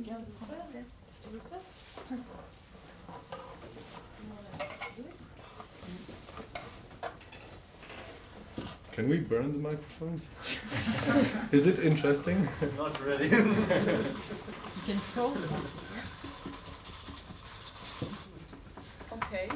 bien vous faire. Tu veux faire? Can we burn the microphones? Is it interesting? Not really. You can throw. Okay.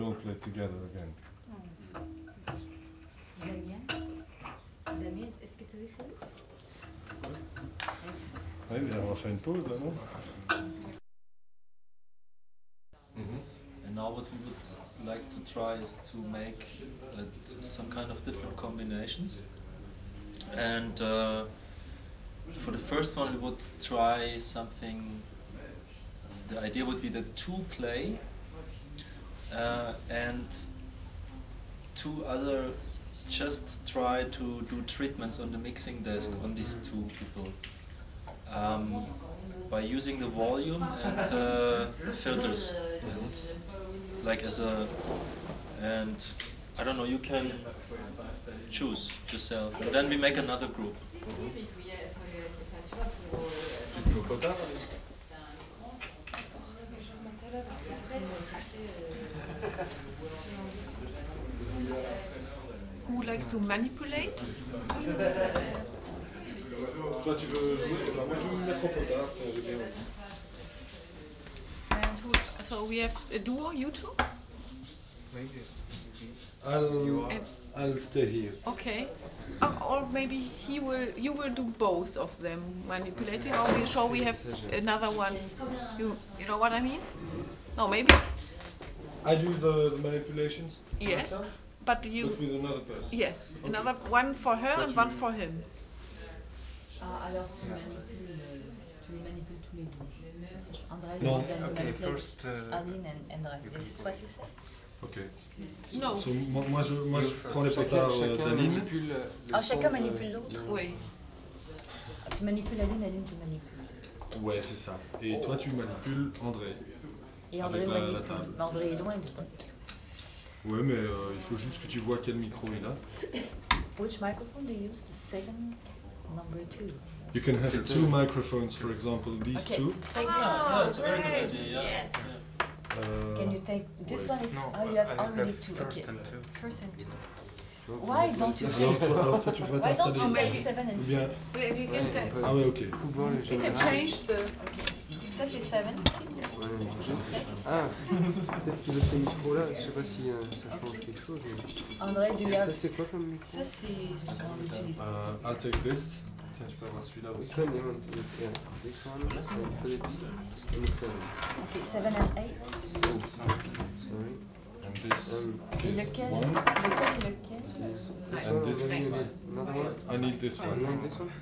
will play together again. Damien, est-ce que tu veux essayer? Oui, mais on va faire une pause là, non? And now what we would like to try is to make some kind of different combinations. And for the first one we would try something, the idea would be that two play and two other just try to do treatments on the mixing desk on these two people. By using the volume and filters, and like and I don't know, you can choose yourself, and then we make another group. Who likes to manipulate? Toi tu veux jouer? Enfin, moi je veux me mettre au potard, j'ai bien envie. And so we have a duo, you two? I'll stay here. Okay. Or maybe you will do both of them manipulating, or shall we have another one? You know what I mean? No, maybe. I do the manipulations Yes. myself, But but with another person. yes, another one for her and one for him. Alors tu les manipules tous les deux. Ça, c'est André, Non. then you Okay, manipulate first. Aline and André. This is what you said? Ok. No. So, moi je prends les potards d'Aline. manipule le Chacun son de- manipule l'autre. Oui. Tu manipules Aline, Aline te manipule. Ouais, c'est ça. Et toi tu manipules André. Et André Avec la manipule. table. Mais André est loin du bon. Ouais, mais il faut juste que tu vois quel micro il a. Which microphone do you use? The second, number 2. You can have two microphones, for example, these Okay. two. Take Yeah, it's a very good great. idea. Yeah. Yes. Can you take this one? Is No, you have I already have two. first Okay. and two. First and two. Why don't you? Alors toi tu devrais Why don't you t'installer. take 7 and Ou bien- 6? We can Ouais, take- on peut Ah ouais, ok. pouvoir les we can générer. change the. Ça c'est 7 ici. Ah, peut-être qu'il veut ce micro-là, je sais pas si ça change quelque chose. Mais... André, do you have? Ça, c'est quoi comme micro? Ça c'est ce qu'on utilise pour ça. I'll take this. Tiens, tu peux avoir celui-là aussi. Which one you want to do? Yeah, this one, and put it in 7. Ok, 7 and 8. Oh, sorry. And this Et is lequel? one. Lequel? This And one, this- you need another one? I need this You one. want this one?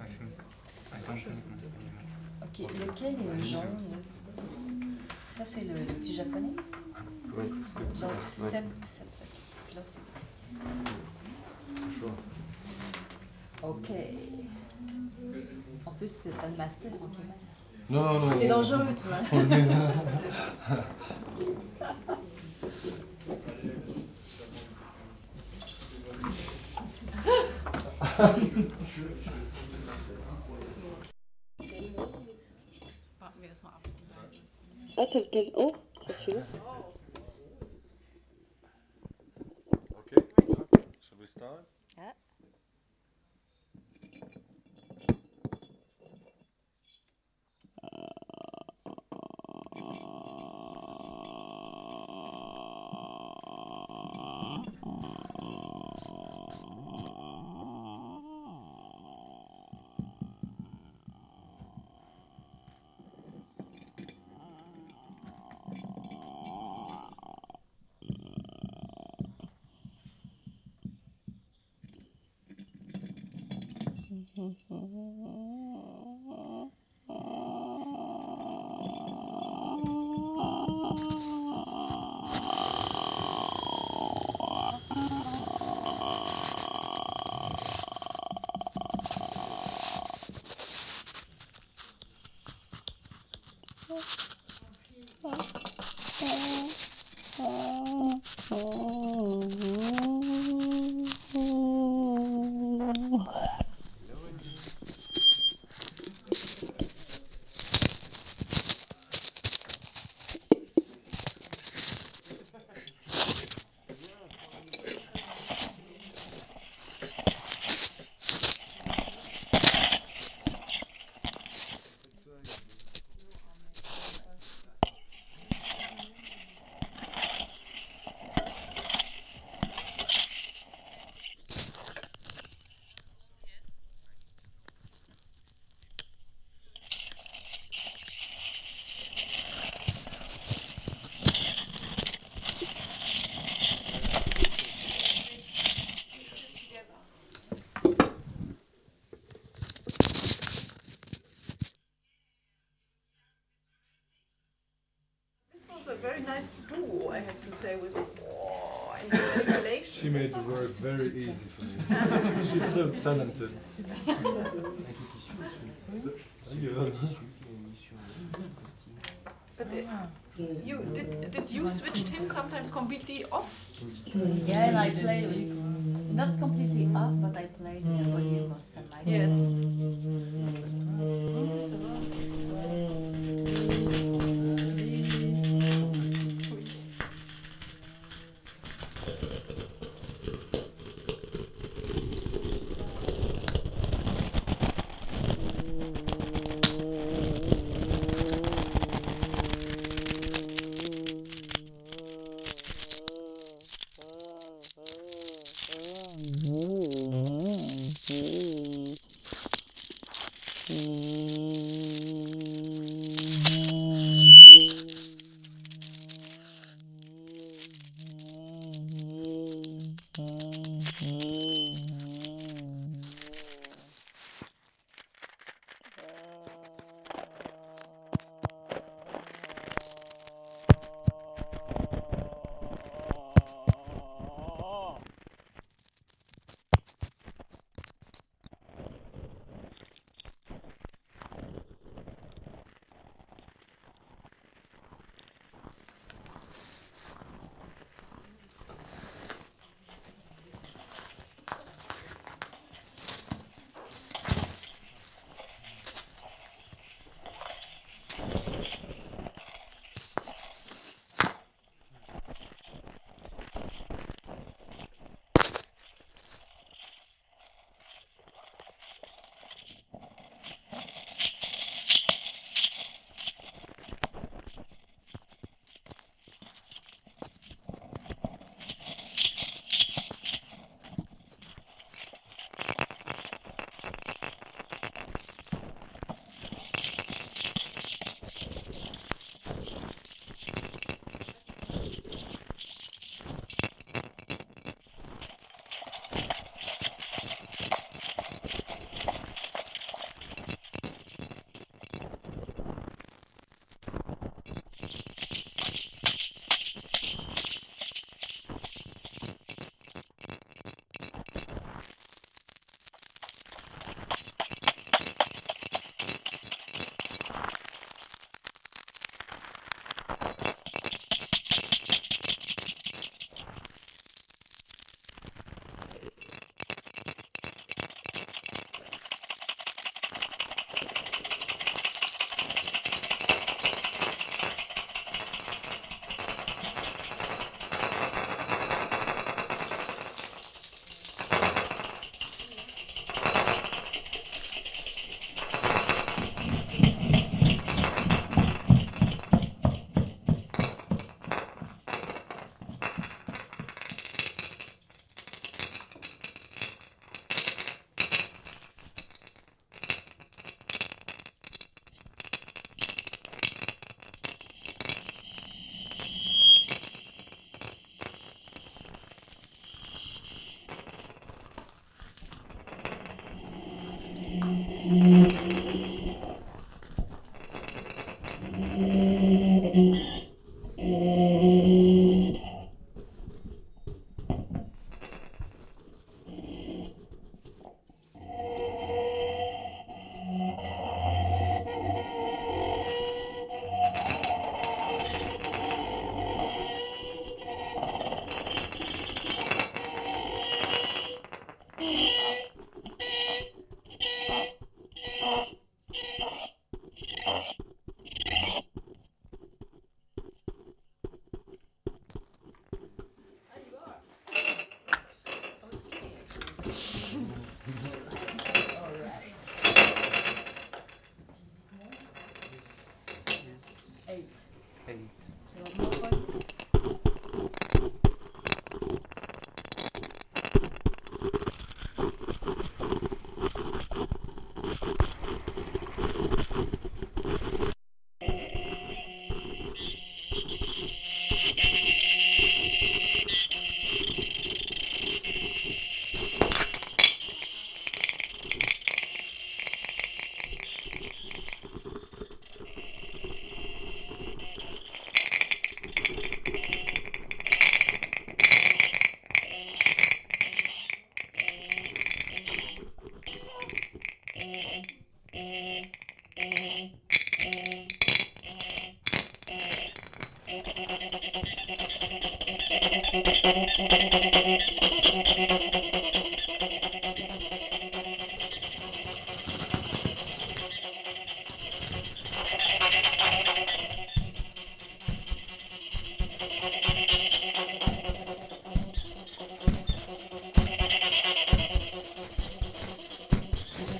Ok, lequel est le jaune? Ça c'est le petit japonais. Ouais. Donc Ouais. 7, 7. L'autre c'est. Sure. Ok. En plus, tu as le master en tes mains. Non, non, T'es non. dangereux, toi. On le met là. Warten wir erstmal ab. Oh, c'est celui-là. Okay. Shall we start? Ah. She made the work very easy for me. She's so talented. But did you switched him sometimes completely off? Yeah, and I played not completely off, but I played with the volume of some microphones. Yes.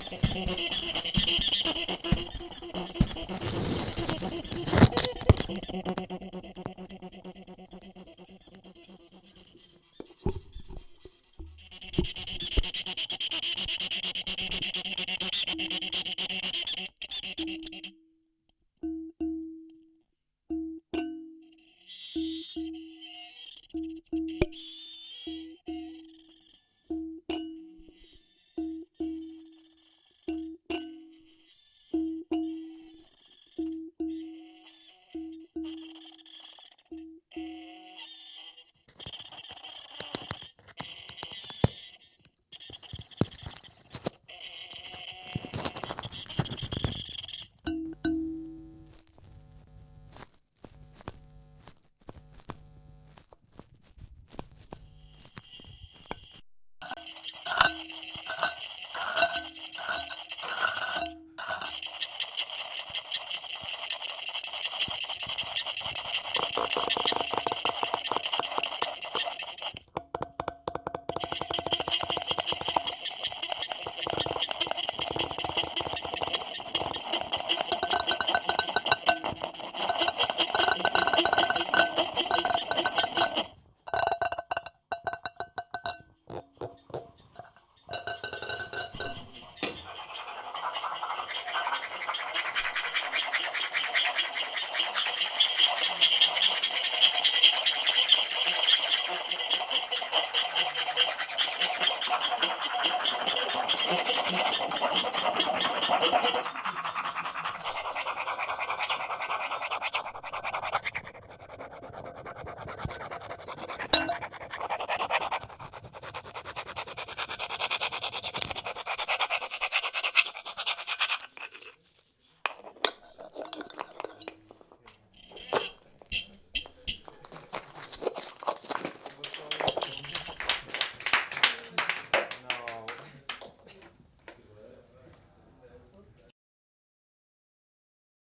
Merci.